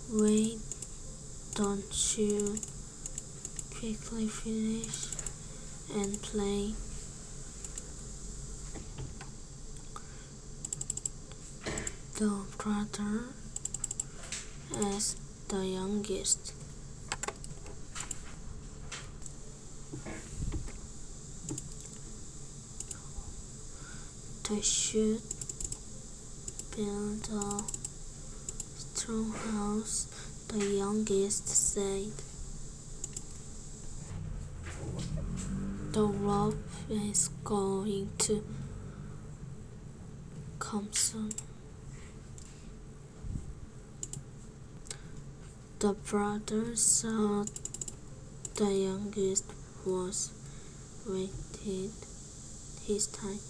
Wait, don't you quickly finish and play. The brother asked the youngest. They should build a strong house, the youngest said. The rope is going to come soon. The brother saw the youngest was waited his time.